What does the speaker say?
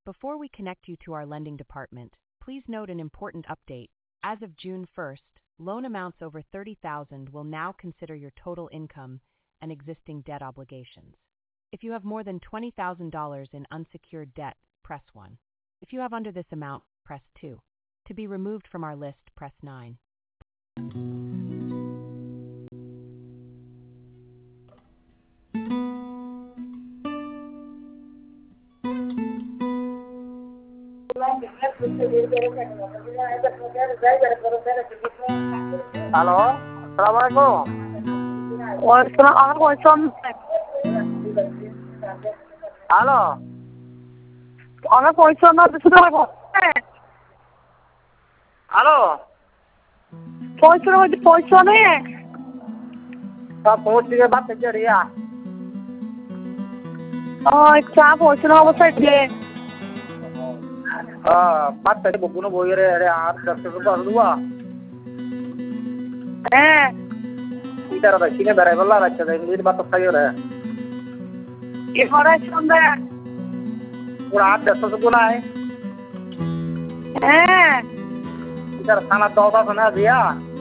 Before we connect you to our lending department, please note an important update. As of June 1st, loan amounts over $30,000 will now consider your total income and existing debt obligations. If you have more than $20,000 in unsecured debt, press 1. If you have under this amount, press 2. To be removed from our list, press 9. Hello, আসসালামু আলাইকুম। আমার পয়সা hello, আমার পয়সা না দুশো টাকা hello, পয়সা নেই সব পৌঁছ থেকে বাদ থেকে রিয়া চা পয়সা না অবস্থায় বাদ থেকে বকুনো বইরে আরে আর 10 টাকা দুয়া হ্যাঁ ইতারা ভাই কিনে বেড়াই বললা রাখতে দেন লির বাত খাইও রে এবারে সন্ধ্যা পুরা 10 টাকা নাই হ্যাঁ ইতারা খানা দাও না দিয়া